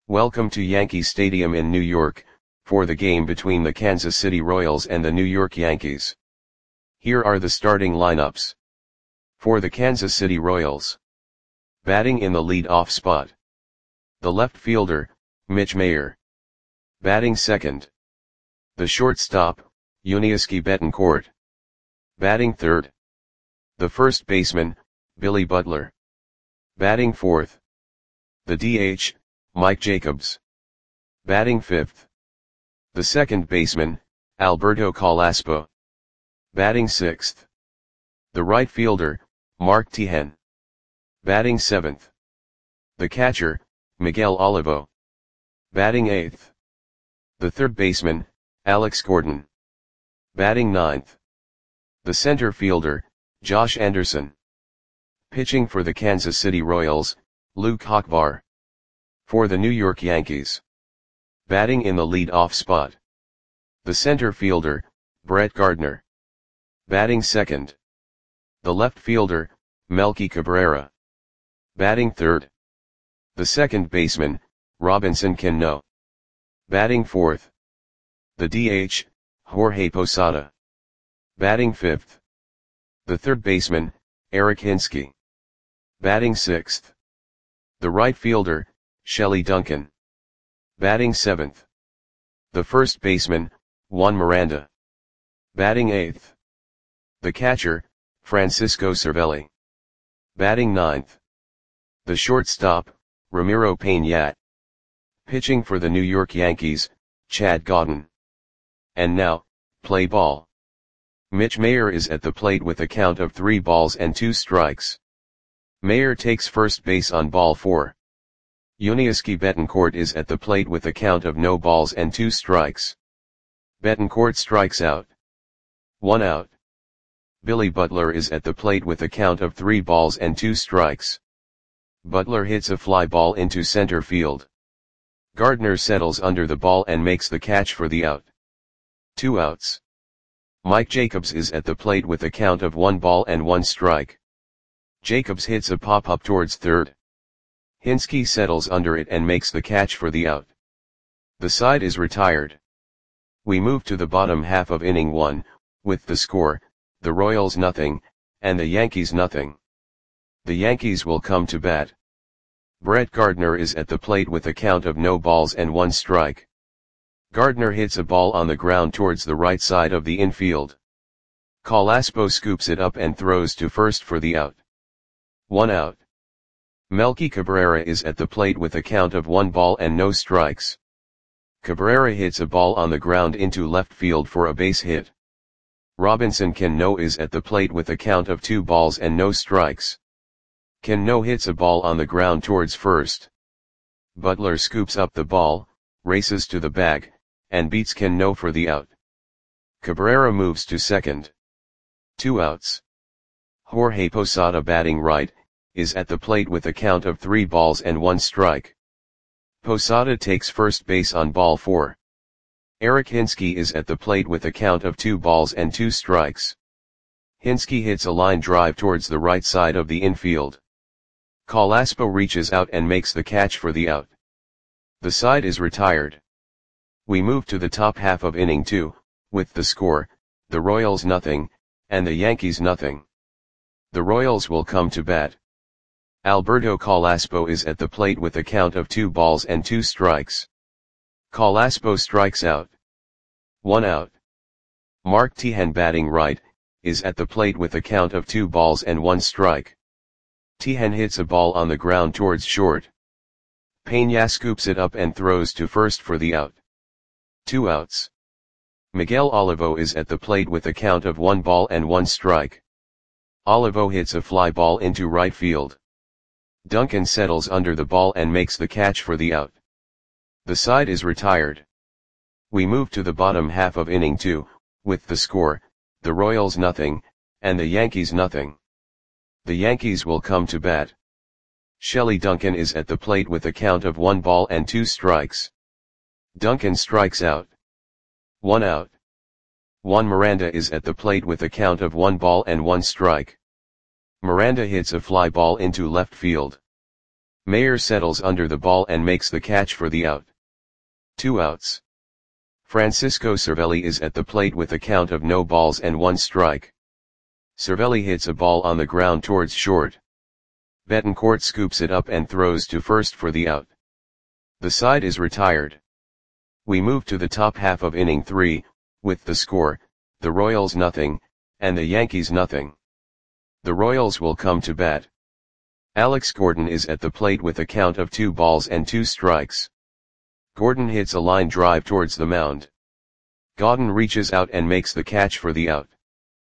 Welcome to Yankee Stadium in New York, for the game between the Kansas City Royals and the New York Yankees. Here are the starting lineups. For the Kansas City Royals. Batting in the lead-off spot. The left fielder, Mitch Mayer. Batting second. The shortstop, Yuniesky Betancourt. Batting third. The first baseman, Billy Butler. Batting fourth. The DH, Mike Jacobs. Batting fifth. The second baseman, Alberto Carrasco. Batting sixth. The right fielder, Mark Teahen. Batting seventh. The catcher, Miguel Olivo. Batting eighth. The third baseman, Alex Gordon. Batting ninth. The center fielder, Josh Anderson. Pitching for the Kansas City Royals, Luke Hochvar. For the New York Yankees. Batting in the lead-off spot. The center fielder, Brett Gardner. Batting second. The left fielder, Melky Cabrera. Batting third. The second baseman, Robinson Cano. Batting fourth. The DH, Jorge Posada. Batting fifth. The third baseman, Eric Hinske. Batting sixth. The right fielder, Shelley Duncan. Batting seventh. The first baseman, Juan Miranda. Batting eighth. The catcher, Francisco Cervelli. Batting ninth. The shortstop, Ramiro Peña. Pitching for the New York Yankees, Chad Godin. And now, play ball. Mitch Mayer is at the plate with a count of 3 balls and 2 strikes. Mayer takes first base on ball 4. Yuniesky Betancourt is at the plate with a count of no balls and 2 strikes. Betancourt strikes out. 1 out. Billy Butler is at the plate with a count of 3 balls and 2 strikes. Butler hits a fly ball into center field. Gardner settles under the ball and makes the catch for the out. 2 outs. Mike Jacobs is at the plate with a count of 1 ball and 1 strike. Jacobs hits a pop-up towards third. Hinske settles under it and makes the catch for the out. The side is retired. We move to the bottom half of inning 1, with the score, the Royals nothing, and the Yankees nothing. The Yankees will come to bat. Brett Gardner is at the plate with a count of no balls and 1 strike. Gardner hits a ball on the ground towards the right side of the infield. Carrasco scoops it up and throws to first for the out. 1 out. Melky Cabrera is at the plate with a count of 1 ball and no strikes. Cabrera hits a ball on the ground into left field for a base hit. Robinson Cano is at the plate with a count of 2 balls and no strikes. Cano hits a ball on the ground towards first. Butler scoops up the ball, races to the bag, and beats Cano for the out. Cabrera moves to second. 2 outs. Jorge Posada, batting right, is at the plate with a count of 3 balls and 1 strike. Posada takes first base on ball 4. Eric Hinske is at the plate with a count of 2 balls and 2 strikes. Hinske hits a line drive towards the right side of the infield. Carrasco reaches out and makes the catch for the out. The side is retired. We move to the top half of inning 2, with the score, the Royals nothing, and the Yankees nothing. The Royals will come to bat. Alberto Carrasco is at the plate with a count of 2 balls and 2 strikes. Carrasco strikes out. 1 out. Mark Teahen, batting right, is at the plate with a count of 2 balls and 1 strike. Teahen hits a ball on the ground towards short. Peña scoops it up and throws to first for the out. 2 outs. Miguel Olivo is at the plate with a count of 1 ball and 1 strike. Olivo hits a fly ball into right field. Duncan settles under the ball and makes the catch for the out. The side is retired. We move to the bottom half of inning 2, with the score, the Royals nothing, and the Yankees nothing. The Yankees will come to bat. Shelley Duncan is at the plate with a count of 1 ball and 2 strikes. Duncan strikes out. 1 out. Juan Miranda is at the plate with a count of 1 ball and 1 strike. Miranda hits a fly ball into left field. Mayer settles under the ball and makes the catch for the out. 2 outs. Francisco Cervelli is at the plate with a count of no balls and 1 strike. Cervelli hits a ball on the ground towards short. Betancourt scoops it up and throws to first for the out. The side is retired. We move to the top half of inning 3, with the score, the Royals nothing, and the Yankees nothing. The Royals will come to bat. Alex Gordon is at the plate with a count of 2 balls and 2 strikes. Gordon hits a line drive towards the mound. Gordon reaches out and makes the catch for the out.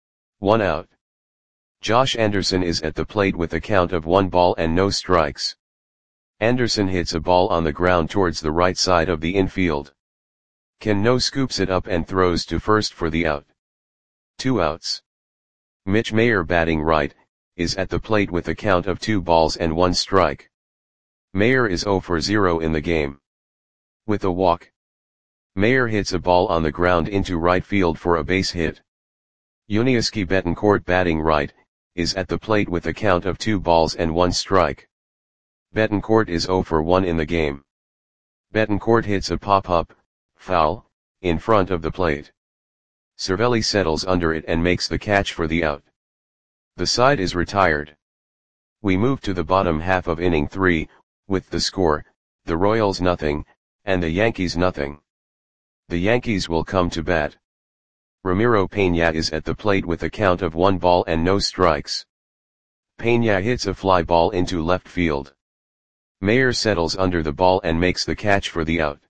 1 out. Josh Anderson is at the plate with a count of 1 ball and no strikes. Anderson hits a ball on the ground towards the right side of the infield. Cano scoops it up and throws to first for the out. 2 outs. Mitch Mayer, batting right, is at the plate with a count of 2 balls and 1 strike. Mayer is 0 for 0 in the game. With a walk, Mayer hits a ball on the ground into right field for a base hit. Yuniesky Betancourt, batting right, is at the plate with a count of 2 balls and 1 strike. Betancourt is 0 for 1 in the game. Betancourt hits a pop-up, foul, in front of the plate. Cervelli settles under it and makes the catch for the out. The side is retired. We move to the bottom half of inning 3, with the score, the Royals nothing, and the Yankees nothing. The Yankees will come to bat. Ramiro Peña is at the plate with a count of 1 ball and no strikes. Peña hits a fly ball into left field. Mayer settles under the ball and makes the catch for the out.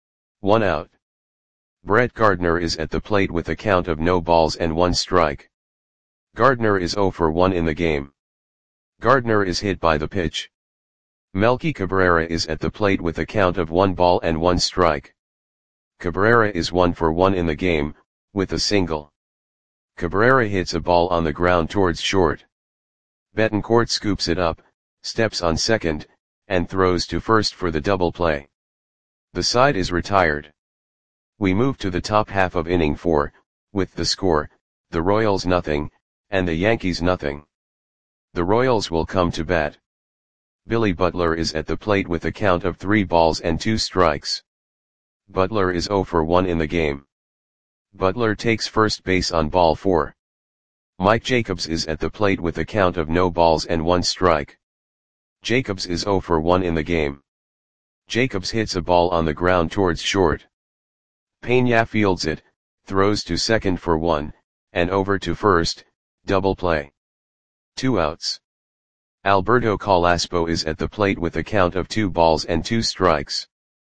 1 out. Brett Gardner is at the plate with a count of no balls and 1 strike. Gardner is 0 for 1 in the game. Gardner is hit by the pitch. Melky Cabrera is at the plate with a count of 1 ball and 1 strike. Cabrera is 1 for 1 in the game, with a single. Cabrera hits a ball on the ground towards short. Betancourt scoops it up, steps on second, and throws to first for the double play. The side is retired. We move to the top half of inning 4, with the score, the Royals nothing, and the Yankees nothing. The Royals will come to bat. Billy Butler is at the plate with a count of 3 balls and 2 strikes. Butler is 0 for 1 in the game. Butler takes first base on ball 4. Mike Jacobs is at the plate with a count of no balls and 1 strike. Jacobs is 0 for 1 in the game. Jacobs hits a ball on the ground towards short. Peña fields it, throws to second for 1, and over to first, double play. 2 outs. Alberto Calaspo is at the plate with a count of 2 balls and 2 strikes.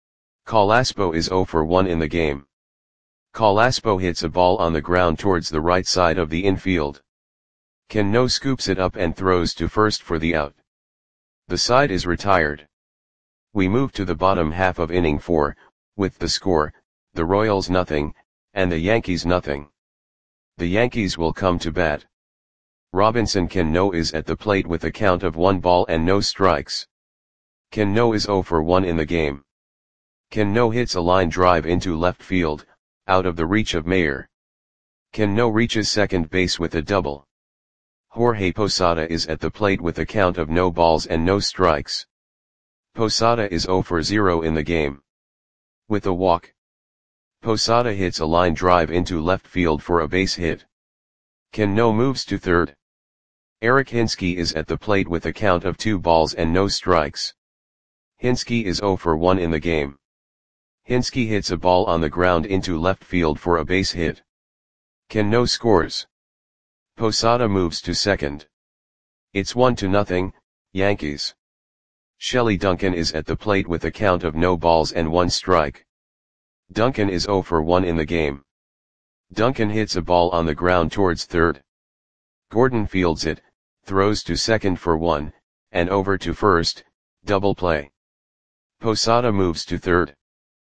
Calaspo is 0 for 1 in the game. Calaspo hits a ball on the ground towards the right side of the infield. Cano scoops it up and throws to first for the out. The side is retired. We move to the bottom half of inning 4, with the score, the Royals nothing, and the Yankees nothing. The Yankees will come to bat. Robinson Cano is at the plate with a count of 1 ball and no strikes. Cano is 0 for 1 in the game. Cano hits a line drive into left field, out of the reach of Mayer. Cano reaches second base with a double. Jorge Posada is at the plate with a count of no balls and no strikes. Posada is 0 for 0 in the game. With a walk, Posada hits a line drive into left field for a base hit. Cano moves to third. Eric Hinske is at the plate with a count of 2 balls and no strikes. Hinske is 0 for 1 in the game. Hinske hits a ball on the ground into left field for a base hit. Cano scores. Posada moves to second. It's 1-0, Yankees. Shelley Duncan is at the plate with a count of no balls and 1 strike. Duncan is 0 for 1 in the game. Duncan hits a ball on the ground towards third. Gordon fields it, throws to second for 1, and over to first, double play. Posada moves to third.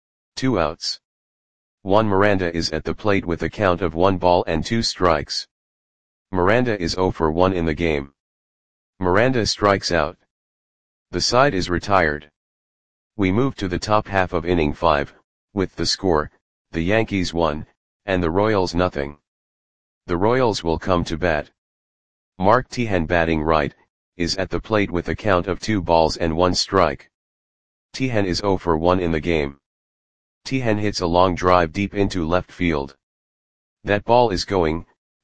2 outs. Juan Miranda is at the plate with a count of 1 ball and 2 strikes. Miranda is 0 for 1 in the game. Miranda strikes out. The side is retired. We move to the top half of inning 5, with the score, the Yankees 1, and the Royals nothing. The Royals will come to bat. Mark Tehan, batting right, is at the plate with a count of 2 balls and 1 strike. Tejan is 0 for 1 in the game. Tejan hits a long drive deep into left field. That ball is going,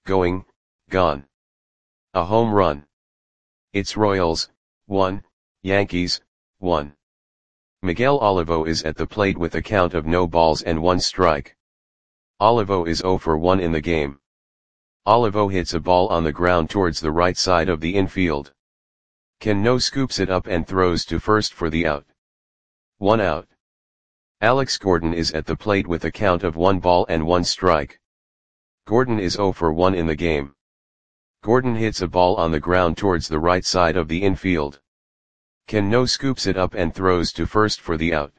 gone. A home run. It's Royals, 1, Yankees, 1. Miguel Olivo is at the plate with a count of no balls and 1 strike. Olivo is 0 for 1 in the game. Olivo hits a ball on the ground towards the right side of the infield. Cano scoops it up and throws to first for the out. 1 out. Alex Gordon is at the plate with a count of 1 ball and 1 strike. Gordon is 0 for 1 in the game. Gordon hits a ball on the ground towards the right side of the infield. Cano scoops it up and throws to first for the out.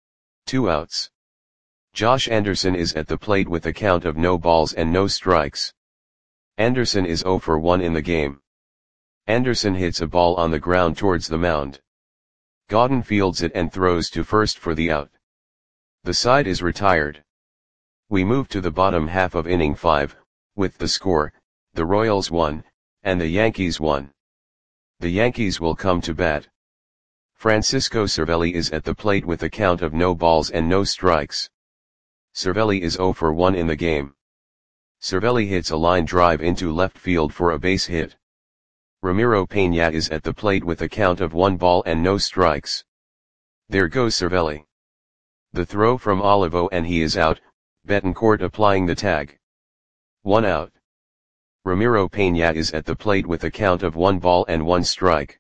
2 outs. Josh Anderson is at the plate with a count of no balls and no strikes. Anderson is 0 for 1 in the game. Anderson hits a ball on the ground towards the mound. Gordon fields it and throws to first for the out. The side is retired. We move to the bottom half of inning 5, with the score, the Royals 1, and the Yankees 1. The Yankees will come to bat. Francisco Cervelli is at the plate with a count of no balls and no strikes. Cervelli is 0 for 1 in the game. Cervelli hits a line drive into left field for a base hit. Ramiro Peña is at the plate with a count of 1 ball and no strikes. There goes Cervelli. The throw from Olivo and he is out, Betancourt applying the tag. 1 out. Ramiro Peña is at the plate with a count of 1 ball and 1 strike.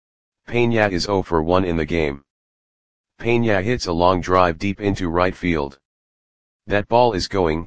Peña is 0 for 1 in the game. Peña hits a long drive deep into right field. That ball is going,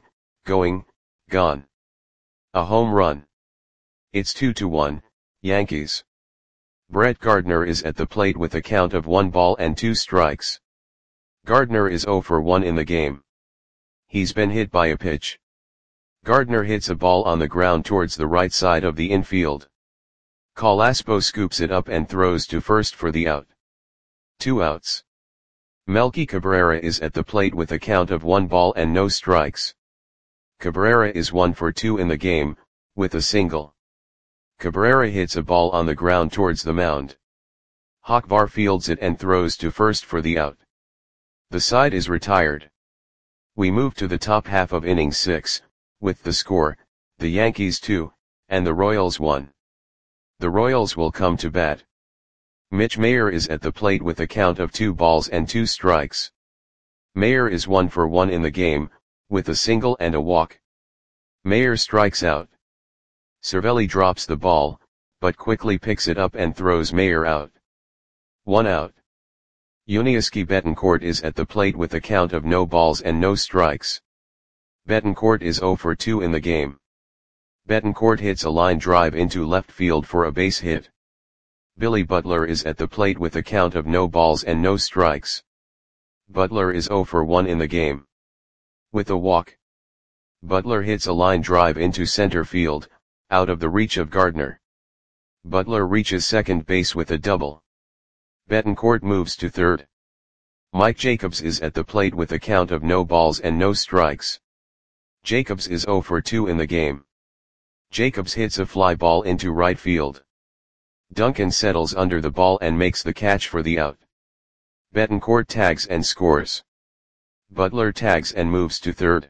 gone. A home run. It's 2-1, Yankees. Brett Gardner is at the plate with a count of 1 ball and 2 strikes. Gardner is 0 for 1 in the game. He's been hit by a pitch. Gardner hits a ball on the ground towards the right side of the infield. Calaspo scoops it up and throws to first for the out. 2 outs. Melky Cabrera is at the plate with a count of 1 ball and no strikes. Cabrera is 1 for 2 in the game, with a single. Cabrera hits a ball on the ground towards the mound. Hochvar fields it and throws to first for the out. The side is retired. We move to the top half of inning 6, with the score, the Yankees 2, and the Royals 1. The Royals will come to bat. Mitch Mayer is at the plate with a count of 2 balls and 2 strikes. Mayer is 1 for 1 in the game, with a single and a walk. Mayer strikes out. Cervelli drops the ball, but quickly picks it up and throws Mayer out. 1 out. Yuniesky Betancourt is at the plate with a count of no balls and no strikes. Betancourt is 0 for 2 in the game. Betancourt hits a line drive into left field for a base hit. Billy Butler is at the plate with a count of no balls and no strikes. Butler is 0 for 1 in the game. With a walk. Butler hits a line drive into center field, out of the reach of Gardner. Butler reaches second base with a double. Betancourt moves to third. Mike Jacobs is at the plate with a count of no balls and no strikes. Jacobs is 0 for 2 in the game. Jacobs hits a fly ball into right field. Duncan settles under the ball and makes the catch for the out. Betancourt tags and scores. Butler tags and moves to third.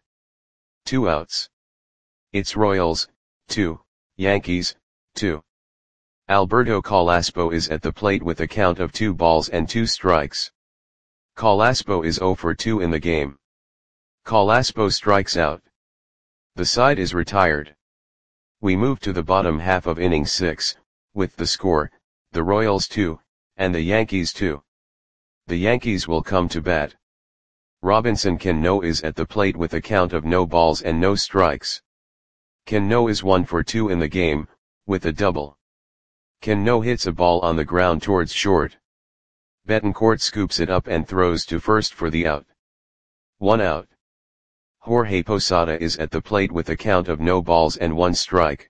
2 outs. It's Royals, 2, Yankees, 2. Alberto Calaspo is at the plate with a count of 2 balls and 2 strikes. Calaspo is 0 for 2 in the game. Calaspo strikes out. The side is retired. We move to the bottom half of inning 6, with the score, the Royals 2, and the Yankees 2. The Yankees will come to bat. Robinson Cano is at the plate with a count of no balls and no strikes. Cano is 1 for 2 in the game, with a double. Cano hits a ball on the ground towards short. Betancourt scoops it up and throws to first for the out. 1 out. Jorge Posada is at the plate with a count of no balls and 1 strike.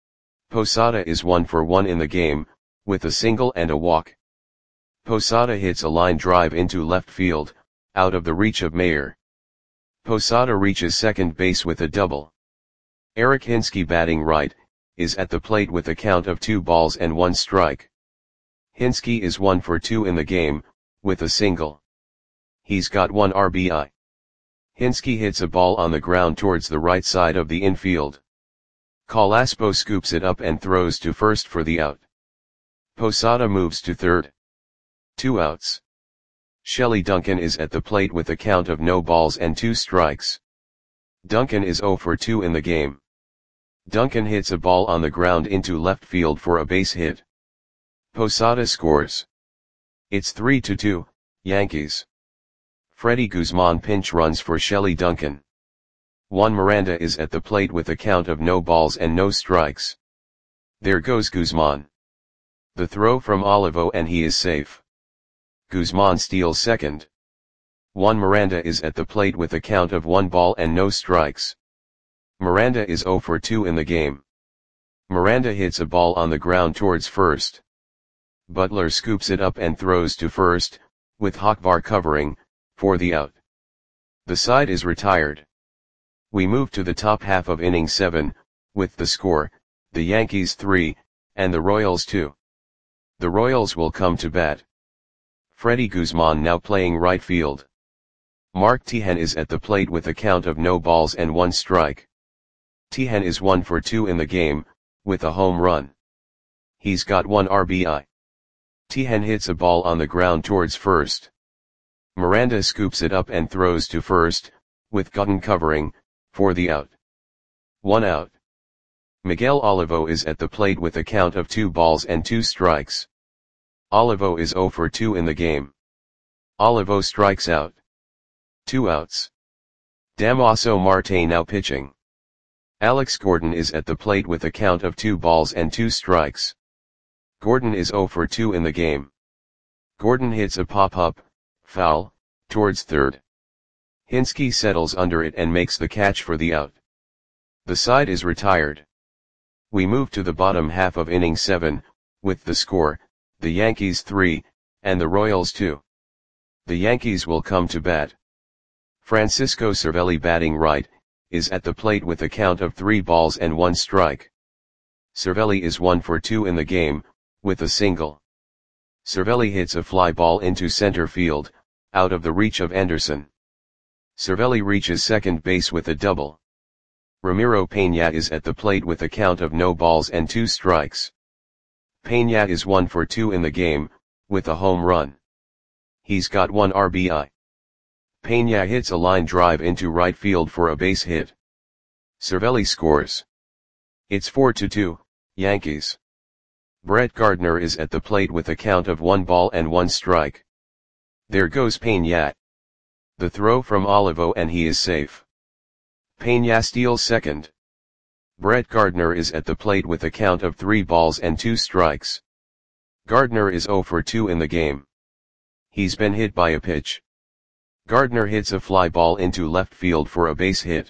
Posada is 1 for 1 in the game, with a single and a walk. Posada hits a line drive into left field, out of the reach of Mayer. Posada reaches second base with a double. Eric Hinske batting right, is at the plate with a count of 2 balls and 1 strike. Hinske is 1 for 2 in the game, with a single. He's got 1 RBI. Hinske hits a ball on the ground towards the right side of the infield. Calaspo scoops it up and throws to first for the out. Posada moves to third. 2 outs. Shelley Duncan is at the plate with a count of no balls and 2 strikes. Duncan is 0 for 2 in the game. Duncan hits a ball on the ground into left field for a base hit. Posada scores. It's 3-2, Yankees. Freddie Guzman pinch runs for Shelley Duncan. Juan Miranda is at the plate with a count of no balls and no strikes. There goes Guzman. The throw from Olivo and he is safe. Guzman steals second. Juan Miranda is at the plate with a count of 1 ball and no strikes. Miranda is 0 for 2 in the game. Miranda hits a ball on the ground towards first. Butler scoops it up and throws to first, with Hochvar covering, for the out. The side is retired. We move to the top half of inning 7, with the score, the Yankees 3, and the Royals 2. The Royals will come to bat. Freddie Guzman now playing right field. Mark Tejan is at the plate with a count of no balls and 1 strike. Tejan is 1 for 2 in the game, with a home run. He's got 1 RBI. Tejan hits a ball on the ground towards first. Miranda scoops it up and throws to first, with Gutton covering, for the out. 1 out. Miguel Olivo is at the plate with a count of 2 balls and 2 strikes. Olivo is 0 for 2 in the game. Olivo strikes out. 2 outs. Damaso Marte now pitching. Alex Gordon is at the plate with a count of 2 balls and 2 strikes. Gordon is 0 for 2 in the game. Gordon hits a pop-up, foul, towards third. Hinske settles under it and makes the catch for the out. The side is retired. We move to the bottom half of inning 7, with the score, the Yankees 3, and the Royals 2. The Yankees will come to bat. Francisco Cervelli batting right, is at the plate with a count of 3 balls and 1 strike. Cervelli is 1 for 2 in the game, with a single. Cervelli hits a fly ball into center field, out of the reach of Anderson. Cervelli reaches second base with a double. Ramiro Peña is at the plate with a count of no balls and 2 strikes. Peña is 1 for 2 in the game, with a home run. He's got 1 RBI. Peña hits a line drive into right field for a base hit. Cervelli scores. It's 4-2, Yankees. Brett Gardner is at the plate with a count of 1 ball and 1 strike. There goes Peña. The throw from Olivo and he is safe. Peña steals second. Brett Gardner is at the plate with a count of 3 balls and 2 strikes. Gardner is 0 for 2 in the game. He's been hit by a pitch. Gardner hits a fly ball into left field for a base hit.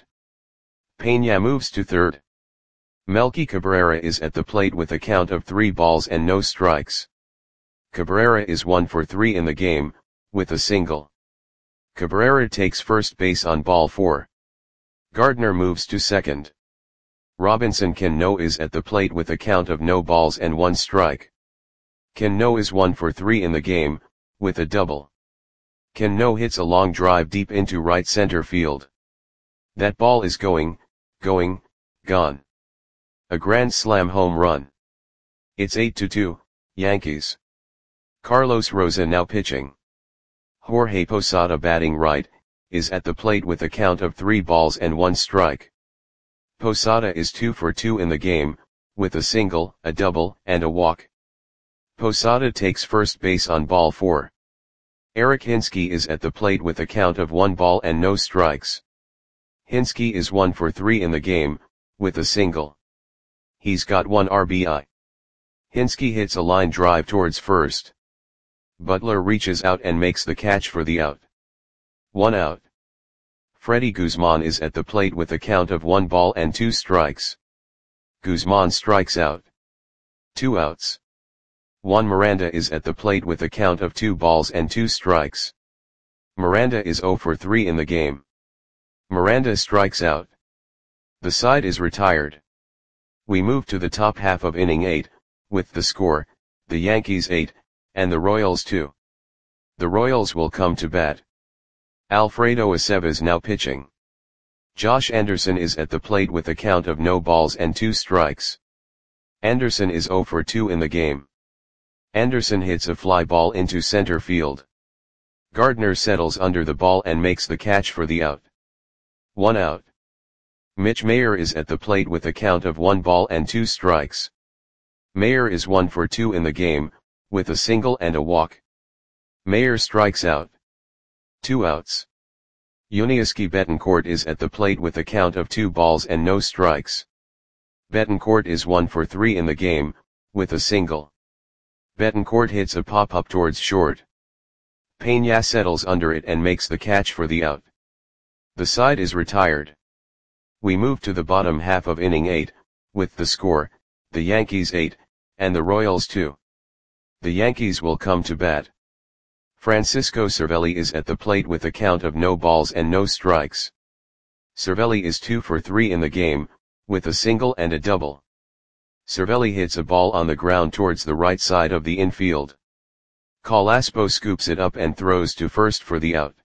Peña moves to third. Melky Cabrera is at the plate with a count of 3 balls and no strikes. Cabrera is 1 for 3 in the game, with a single. Cabrera takes first base on ball 4. Gardner moves to second. Robinson Cano is at the plate with a count of no balls and 1 strike. Cano is 1 for 3 in the game, with a double. Cano hits a long drive deep into right center field. That ball is gone. A grand slam home run. It's 8-2, Yankees. Carlos Rosa now pitching. Jorge Posada batting right, is at the plate with a count of 3 balls and 1 strike. Posada is 2 for 2 in the game, with a single, a double, and a walk. Posada takes first base on ball 4. Eric Hinske is at the plate with a count of 1 ball and no strikes. Hinske is 1 for 3 in the game, with a single. He's got 1 RBI. Hinske hits a line drive towards first. Butler reaches out and makes the catch for the out. 1 out. Freddie Guzman is at the plate with a count of 1 ball and 2 strikes. Guzman strikes out. 2 outs. Juan Miranda is at the plate with a count of 2 balls and 2 strikes. Miranda is 0 for 3 in the game. Miranda strikes out. The side is retired. We move to the top half of inning 8, with the score, the Yankees 8, and the Royals 2. The Royals will come to bat. Alfredo Aceves now pitching. Josh Anderson is at the plate with a count of no balls and 2 strikes. Anderson is 0 for 2 in the game. Anderson hits a fly ball into center field. Gardner settles under the ball and makes the catch for the out. 1 out. Mitch Mayer is at the plate with a count of 1 ball and 2 strikes. Mayer is 1 for 2 in the game, with a single and a walk. Mayer strikes out. 2 outs. Yuniesky Betancourt is at the plate with a count of 2 balls and no strikes. Betancourt is 1 for 3 in the game, with a single. Betancourt hits a pop-up towards short. Peña settles under it and makes the catch for the out. The side is retired. We move to the bottom half of inning 8, with the score, the Yankees 8, and the Royals 2. The Yankees will come to bat. Francisco Cervelli is at the plate with a count of no balls and no strikes. Cervelli is 2 for 3 in the game, with a single and a double. Cervelli hits a ball on the ground towards the right side of the infield. Calaspo scoops it up and throws to first for the out.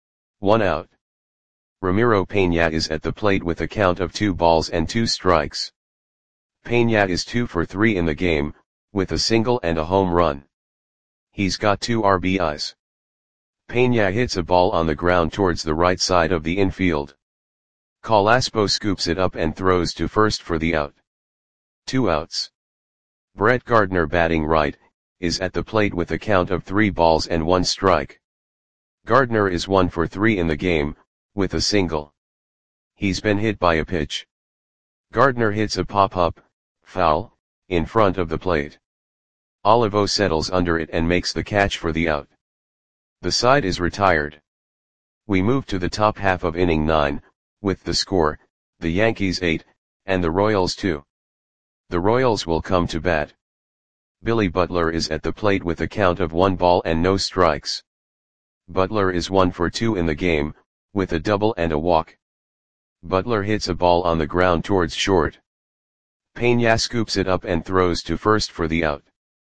1 out. Ramiro Peña is at the plate with a count of 2 balls and 2 strikes. Peña is 2 for 3 in the game, with a single and a home run. He's got 2 RBIs. Peña hits a ball on the ground towards the right side of the infield. Calaspo scoops it up and throws to first for the out. 2 outs. Brett Gardner batting right, is at the plate with a count of 3 balls and 1 strike. Gardner is 1 for 3 in the game, with a single. He's been hit by a pitch. Gardner hits a pop-up, foul, in front of the plate. Olivo settles under it and makes the catch for the out. The side is retired. We move to the top half of inning 9, with the score, the Yankees 8, and the Royals 2. The Royals will come to bat. Billy Butler is at the plate with a count of 1 ball and no strikes. Butler is 1 for 2 in the game, with a double and a walk. Butler hits a ball on the ground towards short. Peña scoops it up and throws to first for the out.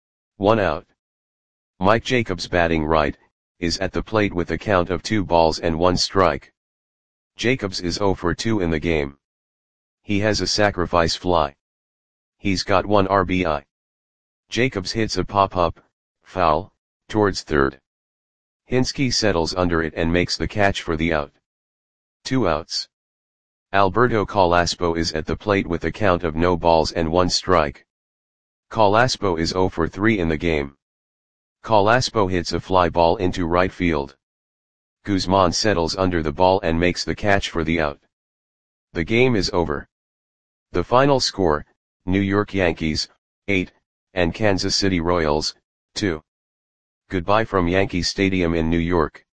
1 out. Mike Jacobs batting right, is at the plate with a count of 2 balls and 1 strike. Jacobs is 0 for 2 in the game. He has a sacrifice fly. He's got 1 RBI. Jacobs hits a pop-up, foul, towards third. Hinske settles under it and makes the catch for the out. 2 outs. Alberto Calaspo is at the plate with a count of no balls and 1 strike. Calaspo is 0 for 3 in the game. Calaspo hits a fly ball into right field. Guzman settles under the ball and makes the catch for the out. The game is over. The final score, New York Yankees, 8, and Kansas City Royals, 2. Goodbye from Yankee Stadium in New York.